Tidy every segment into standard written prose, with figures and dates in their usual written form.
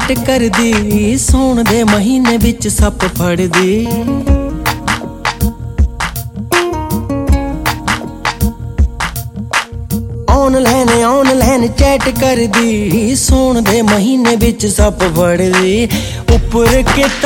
Chat करदी, सौण दे महीने विच सप फड़दी। ऑनलाइन चैट करदी, सौण दे महीने विच सप फड़दी। उपर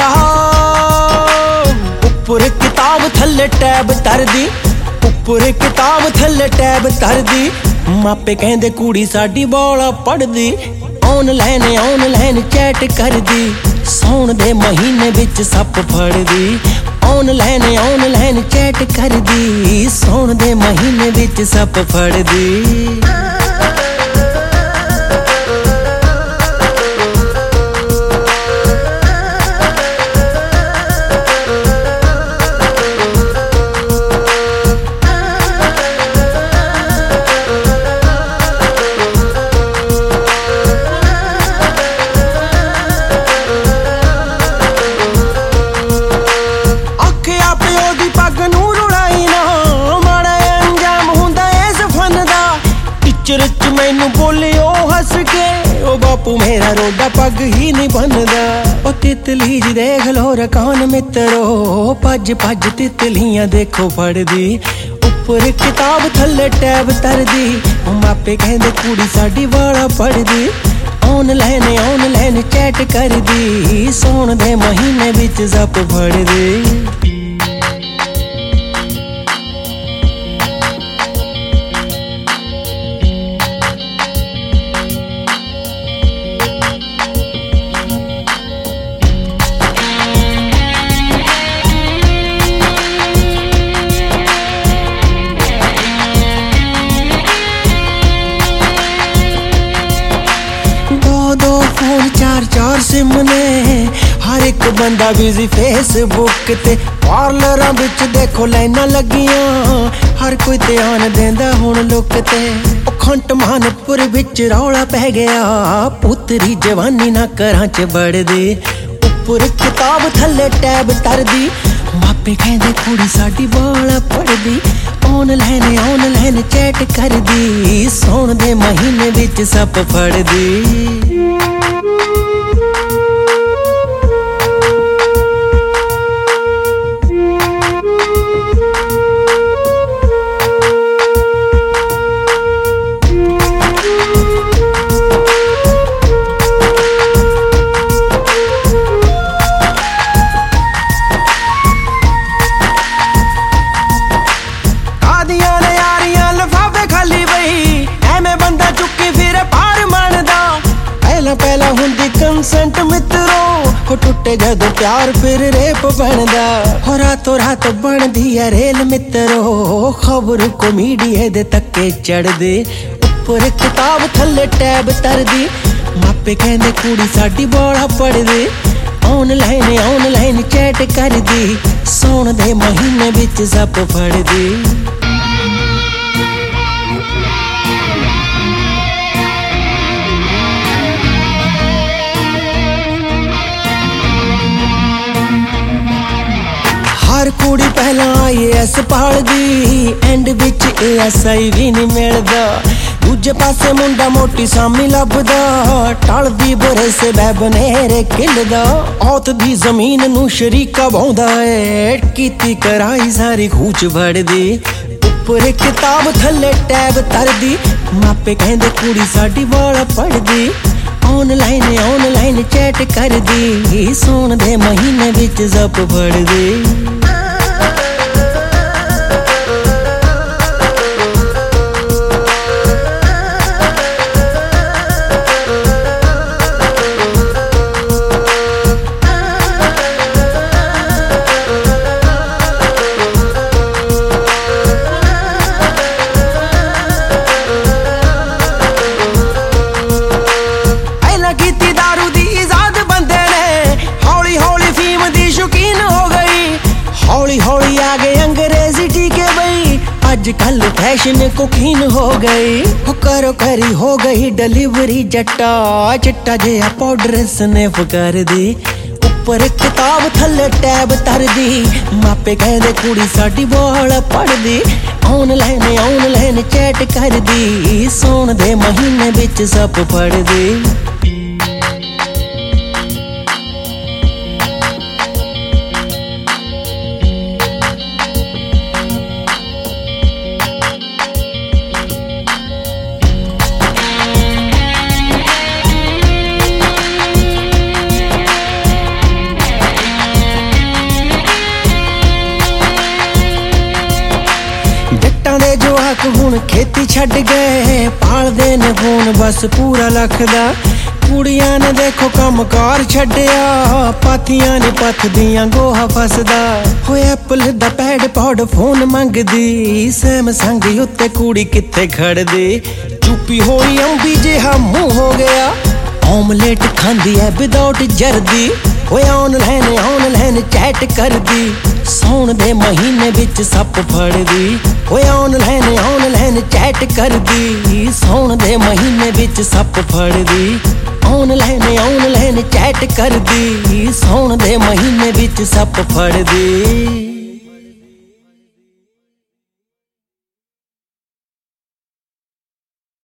किताब थल्ले टैब तरदी, उपर किताब थल्ले टैब तरदी। मापे कहंदे कुड़ी साडी बाला पढ़दी। ऑनलाइन चैट करदी, सौण दे महीने विच सप फड़दी। ऑनलाइन चैट करदी, सौण दे महीने विच सप फड़दी। मैनू बोलियो हस के, ओ बापू मेरा रोडा पग ही नहीं बनदा। ओ तितली जी देख लो रकान मित्रो, भज भज तितलियां देखो फड़दी। उपर किताब थल्ले टैब तरदी, मापे कहंदे कुड़ी साडी बाला पढ़दी। ऑनलाइन चैट करदी, सौण दे महीने विच सप फड़दी। फोन चार सिम ने, हर एक बंदा बिजी फेसबुक ते। पार्लरां विच देखो लाइनां लगियां, हर कोई ध्यान देंदा हुण लुक ते। खंट मानपुर विच रौला पै गया, पुतरी जवानी ना घरां च बड़दी। उपर किताब थल्ले टैब तरदी, मापे कहंदे कुड़ी साडी बाला पढ़दी। ऑनलाइन चैट करदी, सौण दे महीने विच सप फड़दी। पहला हुंदी कंसेंट मित्रो, हो टुटे जदों प्यार फिर रेप बनदा। हो रातों रात बनदी है रेल मित्रो, खबर को मीडिया दे तक्के चढ़दे। उपर किताब थल्ले टैब तरदी, मापे कहंदे कुड़ी साडी बाला पढ़दी। ऑनलाइन चैट करदी, सौण दे महीने विच सप फड़दी। हर कुड़ी पहला IAS पढ़दी, एंड विच ASI भी नहीं मिलदा। दूजे पासे मुंडा मोटी सामी लभदा, टलदी बुरे से बैबनेरे किलदा। औत दी जमीन नू शरीका बाउंदा है, कीती कराई सारी खूच वड़दी। उपर किताब थल्ले टैब तरदी, मापे कहंदे कुड़ी साडी बाला पढ़दी। ऑनलाइन चैट करदी, सौण दे महीने विच सप फड़दी। हौली आगे अंग्रेजी टीके बई, आजकल फैशन कुकीन हो गई। करो करी हो गई डिलीवरी जट्टा, चिट्टा जिहा पाउडर स्निफ कर दी। उपर किताब थल्ले टैब तरदी, मापे कहंदे कुड़ी साडी बाला पढ़दी। ऑनलाइन चैट करदी, सौण दे महीने विच सप फड़दी। ਲੋਕ ਹੁਣ ਖੇਤੀ ਛੱਡ ਗਏ, ਪਾਲਦੇ ਨੇ ਫੋਨ ਬਸ ਪੂਰਾ ਲੱਖ ਦਾ। ਕੁੜੀਆਂ ਨੇ ਦੇਖੋ ਕੰਮਕਾਰ ਛੱਡਿਆ, ਪਾਥੀਆਂ ਨੇ ਪੱਥਦੀਆਂ ਗੋਹਾ ਫਸਦਾ। ਹੋਏ ਐਪਲ ਦਾ ਪੈਡ ਪੌਡ ਫੋਨ ਮੰਗਦੀ, ਸੈਮਸੰਗ ਉੱਤੇ ਕੁੜੀ ਕਿੱਥੇ ਖੜਦੀ। ਚੁੱਪੀ ਹੋਈ ਅੰਬੀ ਜਿਹਾ ਮੂੰਹ ਹੋ ਗਿਆ, ਆਮਲੇਟ ਖਾਂਦੀ ਐ ਵਿਦਆਊਟ ਜਰਦੀ। ਹੋਏ ਆਨਲਾਈਨ ਚੈਟ ਕਰਦੀ, ਸੌਣ ਦੇ ਮਹੀਨੇ ਵਿੱਚ ਸੱਪ ਫੜਦੀ। ਹੋਏ ਆਨਲਾਈਨ ਚੈਟ ਕਰਦੀ, ਸੌਣ ਦੇ ਮਹੀਨੇ ਵਿੱਚ ਸੱਪ ਫੜਦੀ। ਆਨਲਾਈਨ ਚੈਟ ਕਰਦੀ, ਸੌਣ ਦੇ ਮਹੀਨੇ ਵਿੱਚ ਸੱਪ ਫੜਦੀ।